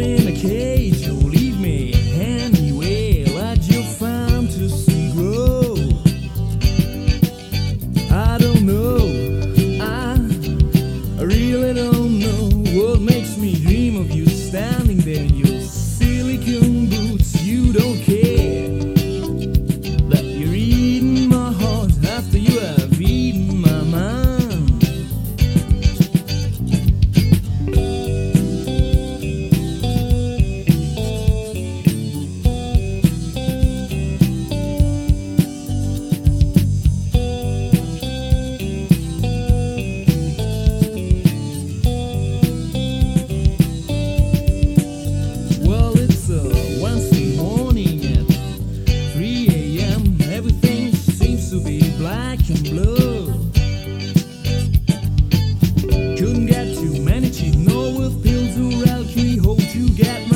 in a cage, you leave me anyway. Let your fantasy grow. I don't know, I really don't know what makes me dream of you standing there in your silicone boots. You don't care that you're eating my heart after you have eaten my mind. Well, it's a Wednesday morning at 3 a.m. Everything seems to be black and blue. Couldn't get too many cheap, no with pills or alcohol to get my